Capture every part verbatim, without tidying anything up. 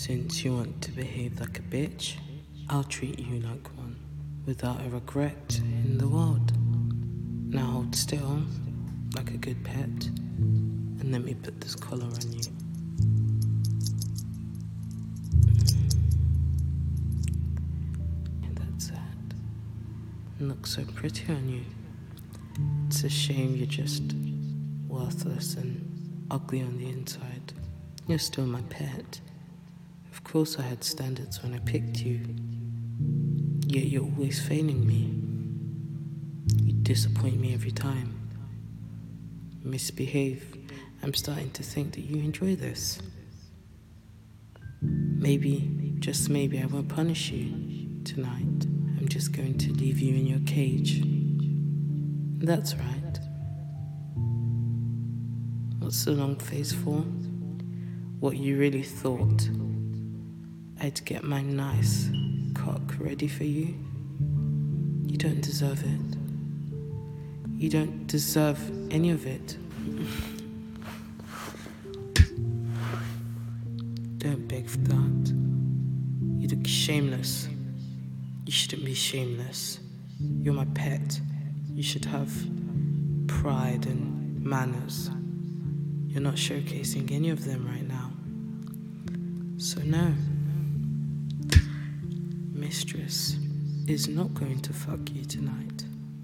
Since you want to behave like a bitch, I'll treat you like one, without a regret in the world. Now hold still, like a good pet, and let me put this collar on you. That's it. It looks so pretty on you. It's a shame you're just worthless and ugly on the inside. You're still my pet. Of course I had standards when I picked you, yet you're always failing me. You disappoint me every time. Misbehave. I'm starting to think that you enjoy this. Maybe, just maybe I won't punish you tonight. I'm just going to leave you in your cage. That's right. What's the long face for? What you really thought I'd get my nice cock ready for you? You don't deserve it. You don't deserve any of it. Don't beg for that. You look shameless. You shouldn't be shameless. You're my pet. You should have pride and manners. You're not showcasing any of them right now. So no. Mistress is not going to fuck you tonight.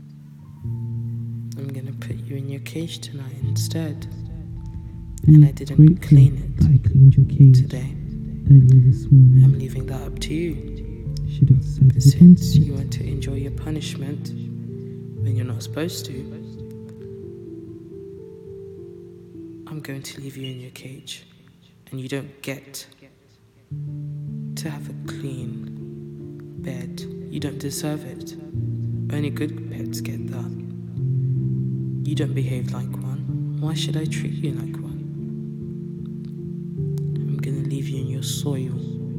I'm gonna put you in your cage tonight instead. And I didn't clean it I cleaned your cage today. Earlier this morning. I'm leaving that up to you. Should have decided But since you want to enjoy your punishment when you're not supposed to, I'm going to leave you in your cage. And you don't get to have a clean bed. You don't deserve it. Only good pets get that. You don't behave like one. Why should I treat you like one? I'm gonna leave you in your soil.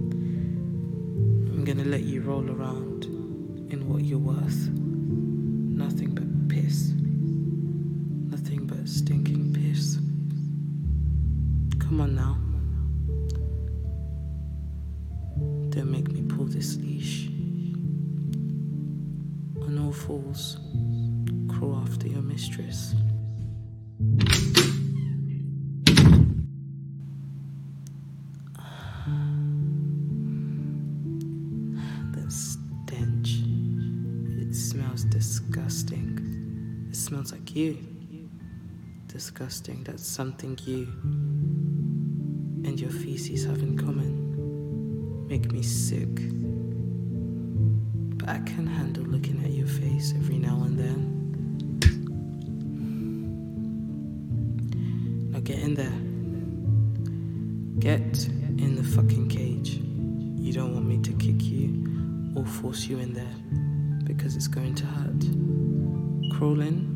I'm gonna let you roll around in what you're worth. Nothing but piss. Nothing but stinking piss. Come on now. Don't make me pull this leash. On all fours, crawl after your mistress. The stench. It smells disgusting. It smells like you. Disgusting. That's something you and your feces have in common. Make me sick. But I can handle looking at your face every now and then. Now get in there. Get in the fucking cage. You don't want me to kick you or force you in there because it's going to hurt. Crawl in.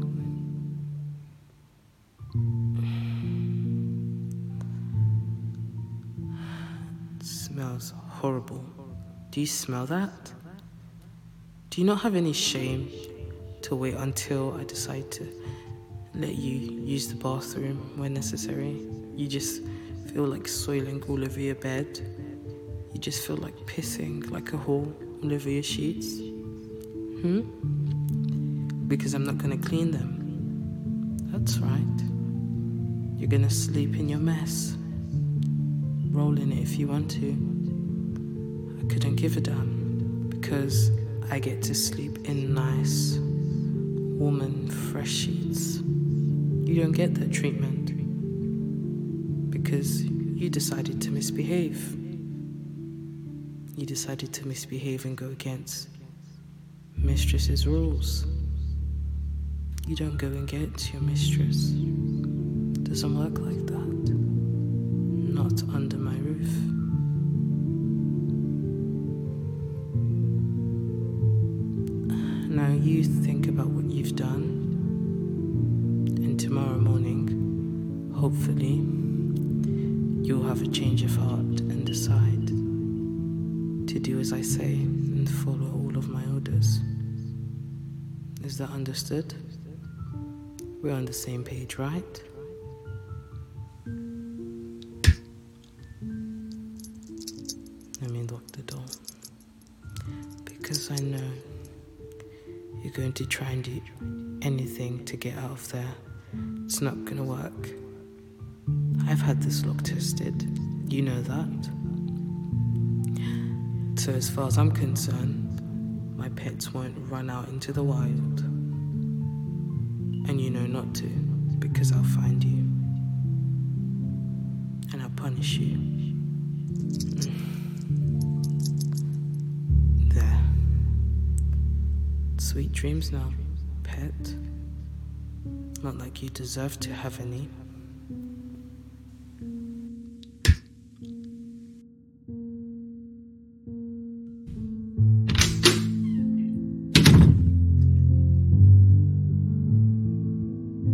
It smells horrible. Do you smell that? Do you not have any shame to wait until I decide to let you use the bathroom when necessary? You just feel like soiling all over your bed. You just feel like pissing like a whore all over your sheets. Hmm? Because I'm not gonna clean them. That's right. You're gonna sleep in your mess. Roll in it if you want to. I couldn't give a damn because I get to sleep in nice, warm, fresh sheets. You don't get that treatment because you decided to misbehave. You decided to misbehave and go against mistress's rules. You don't go and get your mistress. It doesn't work like that. Not under my roof. Now you think about what you've done, and tomorrow morning, hopefully, you'll have a change of heart and decide to do as I say and follow all of my orders. Is that understood? We're on the same page, right? you're going to try and do anything to get out of there. It's not gonna work. I've had this lock tested. You know that. So as far as I'm concerned, my pets won't run out into the wild. And you know not to, because I'll find you. And I'll punish you. There. Sweet dreams now, pet. Not like you deserve to have any.